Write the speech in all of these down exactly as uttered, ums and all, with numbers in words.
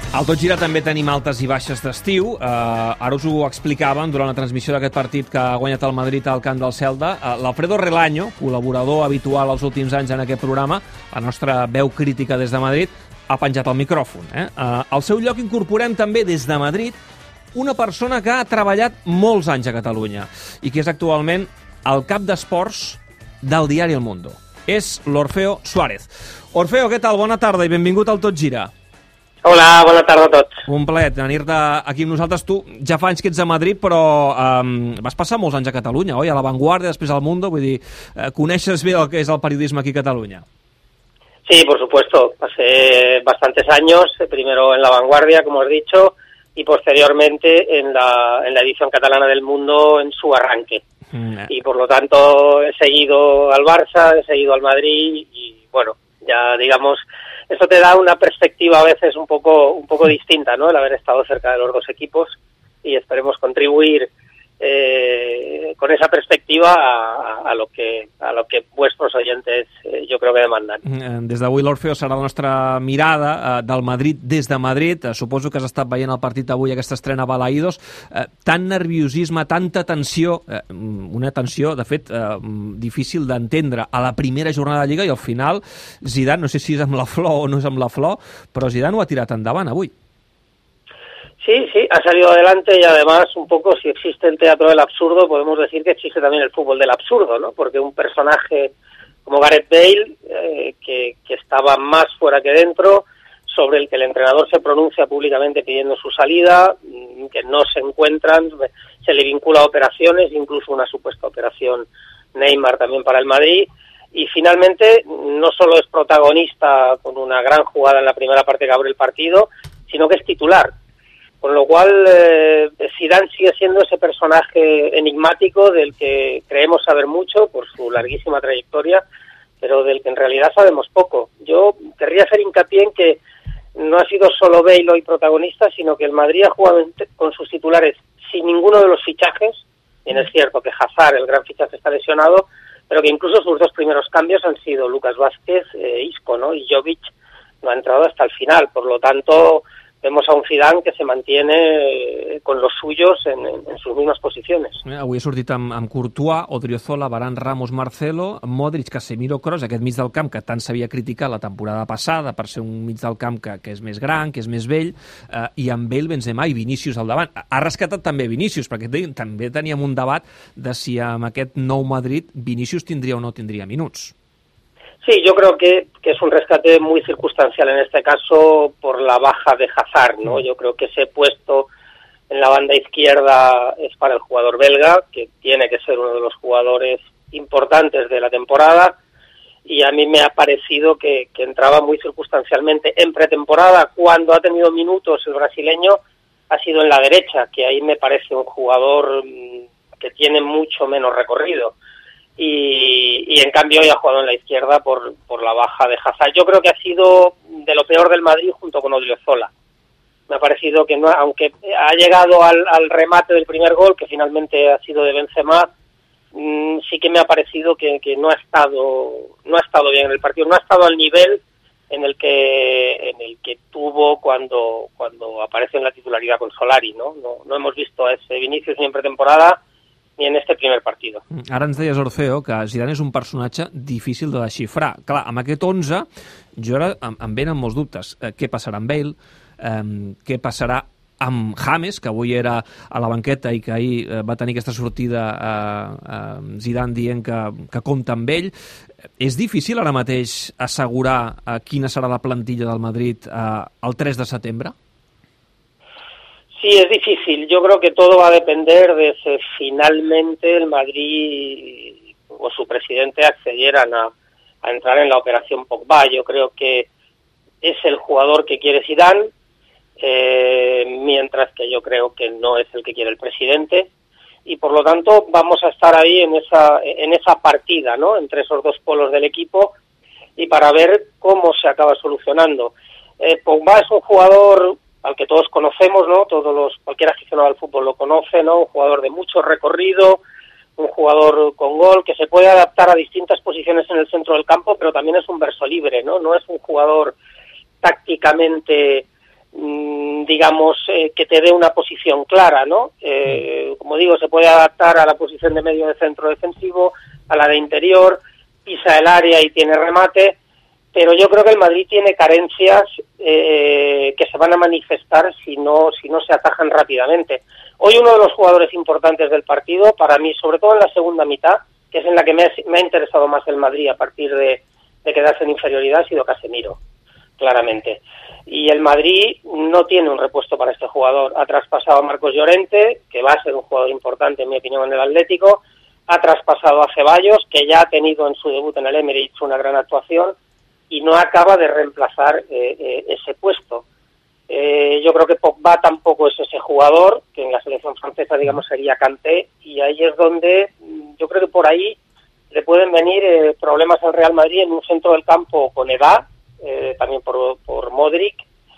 Al Tot Gira també tenim altes i baixes d'estiu. Uh, ara us ho explicàvem durant la transmissió d'aquest partit que ha guanyat el Madrid al camp del Celta. Uh, L'Alfredo Relaño, col·laborador habitual els últims anys en aquest programa, la nostra veu crítica des de Madrid, ha penjat el micròfon. Eh? Uh, al seu lloc incorporem també des de Madrid una persona que ha treballat molts anys a Catalunya i que és actualment el cap d'esports del diari El Mundo. És l'Orfeo Suárez. Orfeo, què tal? Bona tarda i benvingut al Tot Gira. Hola, bona tarda a tots. Un plaer tenir-te aquí amb nosaltres. Tu ja fa anys que ets a Madrid, però um, vas passar molts anys a Catalunya, oi? A La Vanguardia, després al Mundo, vull dir, eh, coneixes bé el que és el periodisme aquí a Catalunya. Sí, por supuesto. Pasé bastantes años, primero en La Vanguardia, como has dicho, y posteriormente en la, en la edición catalana del Mundo en su arranque. Mm. Y por lo tanto he seguido al Barça, he seguido al Madrid y bueno, ya digamos... Eso te da una perspectiva a veces un poco un poco distinta, ¿no? El haber estado cerca de los dos equipos y esperemos contribuir eh, con esa perspectiva a, a lo que a lo que vuestros oyentes eh, jo crec que demanden. Des d'avui l'Orfeo serà la nostra mirada eh, del Madrid des de Madrid. Eh, suposo que has estat veient el partit avui, aquesta estrena a Balaïdos. Eh, tant nerviosisme, tanta tensió, eh, una tensió, de fet, eh, difícil d'entendre a la primera jornada de Lliga i al final Zidane, no sé si és amb la flor o no és amb la flor, però Zidane ho ha tirat endavant avui. Sí, sí, ha salido adelante y además un poco si existe el teatro del absurdo podemos decir que existe también el fútbol del absurdo, ¿no? Porque un personaje como Gareth Bale, eh, que, que estaba más fuera que dentro, sobre el que el entrenador se pronuncia públicamente pidiendo su salida, que no se encuentran, se le vincula a operaciones, incluso una supuesta operación Neymar también para el Madrid, y finalmente no solo es protagonista con una gran jugada en la primera parte que abre el partido, sino que es titular. Con lo cual, eh, Zidane sigue siendo ese personaje enigmático del que creemos saber mucho por su larguísima trayectoria, pero del que en realidad sabemos poco. Yo querría hacer hincapié en que no ha sido solo Bale hoy protagonista, sino que el Madrid ha jugado con sus titulares sin ninguno de los fichajes. Bien es cierto que Hazard, el gran fichaje, está lesionado, pero que incluso sus dos primeros cambios han sido Lucas Vázquez, eh, Isco, ¿no? Y Jovic no ha entrado hasta el final. Por lo tanto, vemos a un Zidane que se mantiene con los suyos en, en sus mismas posiciones. Avui ha sortit amb, amb Courtois, Odriozola, Varane, Ramos, Marcelo, Modric, Casemiro, Kroos, aquest mig del camp que tant s'havia criticat la temporada passada per ser un mig del camp que, que és més gran, que és més vell, eh, i amb Bale, Benzema i Vinícius al davant. Ha rescatat també Vinícius, perquè també teníem un debat de si amb aquest nou Madrid Vinícius tindria o no tindria minuts. Sí, yo creo que, que es un rescate muy circunstancial en este caso por la baja de Hazard, ¿no? Yo creo que ese puesto en la banda izquierda es para el jugador belga, que tiene que ser uno de los jugadores importantes de la temporada, y a mí me ha parecido que, que entraba muy circunstancialmente en pretemporada. Cuando ha tenido minutos el brasileño ha sido en la derecha, que ahí me parece un jugador que tiene mucho menos recorrido. Y, y en cambio hoy ha jugado en la izquierda por, por la baja de Hazard. Yo creo que ha sido de lo peor del Madrid junto con Odriozola. Me ha parecido que, no, aunque ha llegado al, al remate del primer gol, que finalmente ha sido de Benzema, mmm, sí que me ha parecido que, que no ha estado no ha estado bien en el partido, no ha estado al nivel en el que en el que tuvo cuando cuando aparece en la titularidad con Solari, ¿no? No, no hemos visto a ese Vinícius ni en pretemporada ni en este primer partido. Ara ens deies, Orfeo, que Zidane és un personatge difícil de desxifrar. Clar, amb aquest onze, jo ara em, em venen molts dubtes. Eh, què passarà amb Bale? Eh, què passarà amb James, que avui era a la banqueta i que ahir eh, va tenir aquesta sortida eh, eh, Zidane dient que, que compta amb ell. És difícil ara mateix assegurar eh, quina serà la plantilla del Madrid eh, el tres de setembre? Sí, es difícil. Yo creo que todo va a depender de si finalmente el Madrid o su presidente accedieran a, a entrar en la operación Pogba. Yo creo que es el jugador que quiere Zidane, eh, mientras que yo creo que no es el que quiere el presidente, y por lo tanto vamos a estar ahí en esa en esa partida, ¿no? Entre esos dos polos del equipo, y para ver cómo se acaba solucionando. Eh, Pogba es un jugador al que todos conocemos, ¿no? Todos los, cualquier aficionado al fútbol lo conoce, ¿no? Un jugador de mucho recorrido, un jugador con gol, que se puede adaptar a distintas posiciones en el centro del campo, pero también es un verso libre, ¿no? No es un jugador tácticamente mmm, digamos, eh, que te dé una posición clara, ¿no? Eh, como digo, se puede adaptar a la posición de medio de centro defensivo, a la de interior, pisa el área y tiene remate, pero yo creo que el Madrid tiene carencias eh, que se van a manifestar si no, si no se atajan rápidamente. Hoy uno de los jugadores importantes del partido, para mí, sobre todo en la segunda mitad, que es en la que me ha, me ha interesado más el Madrid a partir de, de quedarse en inferioridad, ha sido Casemiro, claramente. Y el Madrid no tiene un repuesto para este jugador. Ha traspasado a Marcos Llorente, que va a ser un jugador importante, en mi opinión, en el Atlético. Ha traspasado a Ceballos, que ya ha tenido en su debut en el Emirates una gran actuación, y no acaba de reemplazar eh, eh, ese puesto. Eh, yo creo que Pogba tampoco es ese jugador, que en la selección francesa, digamos, sería Kanté, y ahí es donde yo creo que por ahí le pueden venir eh, problemas al Real Madrid en un centro del campo con edad, eh, también por, por Modric,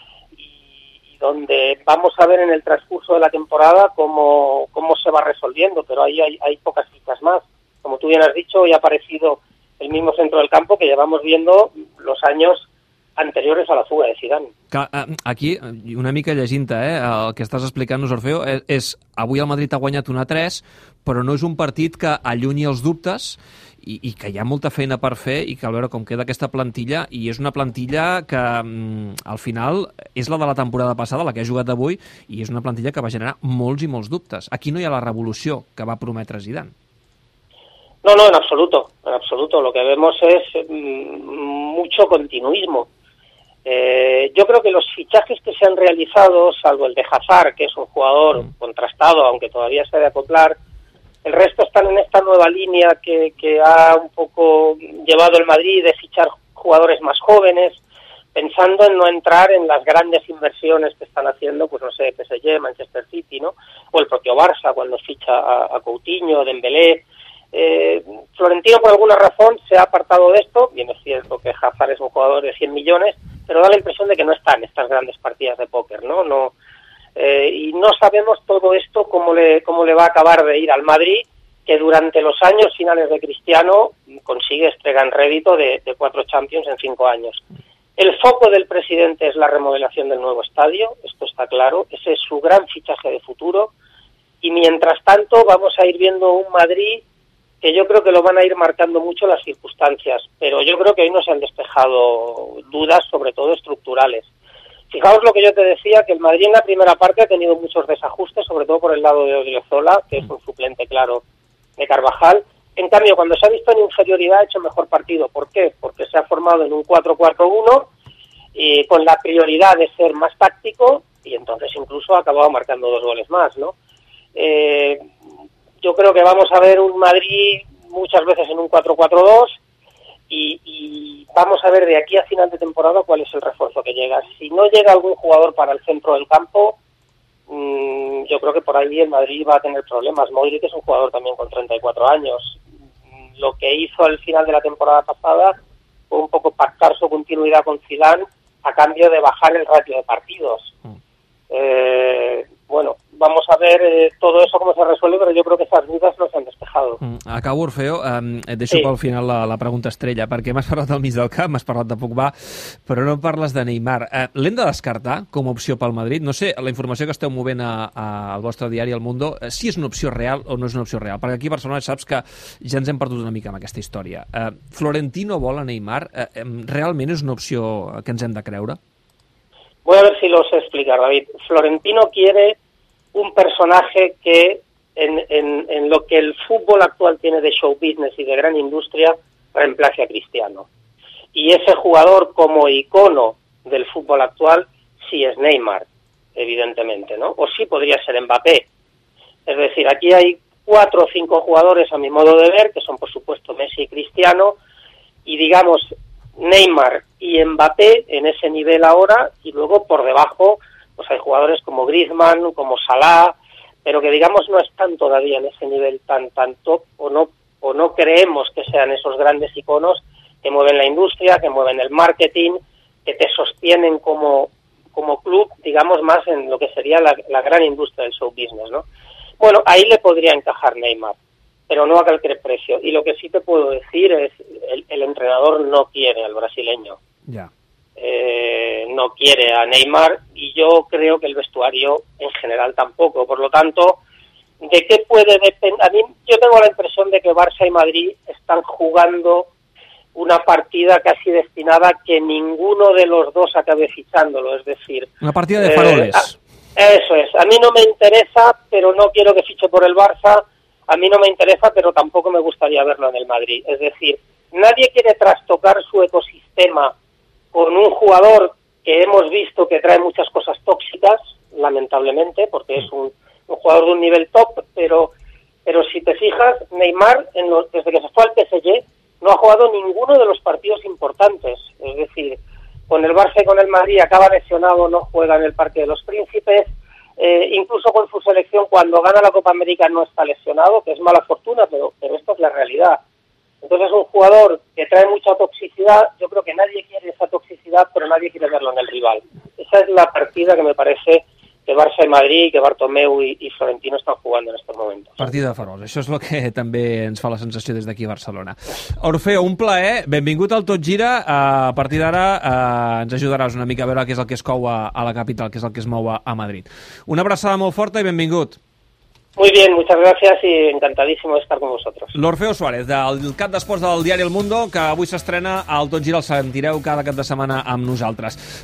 y, y donde vamos a ver en el transcurso de la temporada cómo, cómo se va resolviendo, pero ahí hay, hay pocas citas más. Como tú bien has dicho, hoy ha aparecido el mismo centro del campo que llevamos viendo los años anteriores a la fuga de Zidane. Aquí, una mica llegint-te, eh, el que estàs explicant-nos, Orfeo, és, és avui el Madrid ha guanyat un a tres, però no és un partit que allunyi els dubtes i, i que hi ha molta feina per fer i cal veure com queda aquesta plantilla, i és una plantilla que mm, al final és la de la temporada passada, la que ha jugat avui, i és una plantilla que va generar molts i molts dubtes. Aquí no hi ha la revolució que va prometre Zidane. No, no, en absoluto, en absoluto. Lo que vemos es mm, mucho continuismo. Eh, yo creo que los fichajes que se han realizado, salvo el de Hazard, que es un jugador mm. contrastado, aunque todavía se ha de acoplar, el resto están en esta nueva línea que, que ha un poco llevado el Madrid de fichar jugadores más jóvenes, pensando en no entrar en las grandes inversiones que están haciendo, pues no sé, P S G, Manchester City, ¿no? O el propio Barça cuando ficha a, a Coutinho, Dembélé. Eh, Florentino por alguna razón se ha apartado de esto. Bien, es cierto que Hazard es un jugador de cien millones, pero da la impresión de que no está en estas grandes partidas de póker, ¿no? no eh, y no sabemos todo esto cómo le, cómo le va a acabar de ir al Madrid, que durante los años finales de Cristiano consigue este gran rédito de, de cuatro Champions en cinco años. El foco del presidente es la remodelación del nuevo estadio, esto está claro, ese es su gran fichaje de futuro, y mientras tanto vamos a ir viendo un Madrid que yo creo que lo van a ir marcando mucho las circunstancias, pero yo creo que hoy no se han despejado dudas, sobre todo estructurales. Fijaos lo que yo te decía, que el Madrid en la primera parte ha tenido muchos desajustes, sobre todo por el lado de Odriozola, que es un suplente claro de Carvajal. En cambio, cuando se ha visto en inferioridad ha hecho mejor partido. ¿Por qué? Porque se ha formado en un cuatro cuatro uno y con la prioridad de ser más táctico, y entonces incluso ha acabado marcando dos goles más, ¿no? Eh, yo creo que vamos a ver un Madrid muchas veces en un cuatro cuatro dos y, y vamos a ver de aquí a final de temporada cuál es el refuerzo que llega. Si no llega algún jugador para el centro del campo, mmm, yo creo que por ahí el Madrid va a tener problemas. Modric es un jugador también con treinta y cuatro años. Lo que hizo al final de la temporada pasada fue un poco pactar su continuidad con Zidane a cambio de bajar el ratio de partidos. Mm. Eh, bueno, vamos a ver eh, todo eso cómo se resuelve, però jo crec que esas dudas no s'han despejado. Mm, acabo, Orfeo, um, et deixo sí. pel final la, la pregunta estrella, perquè m'has parlat del mig del camp, m'has parlat de Pogba, però no parles de Neymar. Uh, L'hem de descartar com a opció pel Madrid? No sé, la informació que esteu movent a, a, al vostre diari El Mundo, uh, si és una opció real o no és una opció real, perquè aquí a Barcelona saps que ja ens hem perdut una mica amb aquesta història. Uh, Florentino vol a Neymar? Uh, ¿Realment és una opció que ens hem de creure? Voy a ver si lo sé explicar, David. Florentino quiere un personaje que en, en, en lo que el fútbol actual tiene de show business y de gran industria reemplace a Cristiano. Y ese jugador como icono del fútbol actual sí es Neymar, evidentemente, ¿no? O sí podría ser Mbappé. Es decir, aquí hay cuatro o cinco jugadores a mi modo de ver, que son por supuesto Messi y Cristiano, y digamos Neymar y Mbappé en ese nivel ahora, y luego por debajo pues hay jugadores como Griezmann, como Salah, pero que digamos no están todavía en ese nivel tan tan top, o no o no creemos que sean esos grandes iconos que mueven la industria, que mueven el marketing, que te sostienen como como club, digamos, más en lo que sería la, la gran industria del show business, ¿no? Bueno, ahí le podría encajar Neymar, pero no a cualquier precio. Y lo que sí te puedo decir es, el, el entrenador no quiere al brasileño. Ya. eh, no quiere a Neymar y yo creo que el vestuario en general tampoco. Por lo tanto, ¿de qué puede depender? A mí yo tengo la impresión de que Barça y Madrid están jugando una partida casi destinada a que ninguno de los dos acabe fichándolo, es decir... Una partida de faroles. Eh, eso es. A mí no me interesa, pero no quiero que fiche por el Barça. A mí no me interesa, pero tampoco me gustaría verlo en el Madrid. Es decir, nadie quiere trastocar su ecosistema con un jugador que hemos visto que trae muchas cosas tóxicas, lamentablemente, porque es un, un jugador de un nivel top, pero pero si te fijas, Neymar, en los, desde que se fue al P S G, no ha jugado ninguno de los partidos importantes. Es decir, con el Barça y con el Madrid acaba lesionado, no juega en el Parque de los Príncipes, eh, incluso con su selección cuando gana la Copa América no está lesionado, que es mala fortuna, pero, pero esto es la realidad. Entonces es un jugador que trae mucha toxicidad, yo creo que nadie quiere esa toxicidad, pero nadie quiere verlo en el rival. Esa es la partida que me parece que Barça i Madrid, que Bartomeu i, i Florentino estan jugant en aquests moments. Partida de farols, això és el que també ens fa la sensació des d'aquí a Barcelona. Orfeo, un plaer, benvingut al Tot Gira, a partir d'ara eh, ens ajudaràs una mica a veure què és el que es cou a, a la capital, què és el que es mou a, a Madrid. Una abraçada molt forta i benvingut. Muy bien, muchas gracias y encantadísimo de estar con vosotros. L'Orfeo Suárez, del cap d'esports del diari El Mundo, que avui s'estrena al Tot Gira, el sentireu cada cap de setmana amb nosaltres.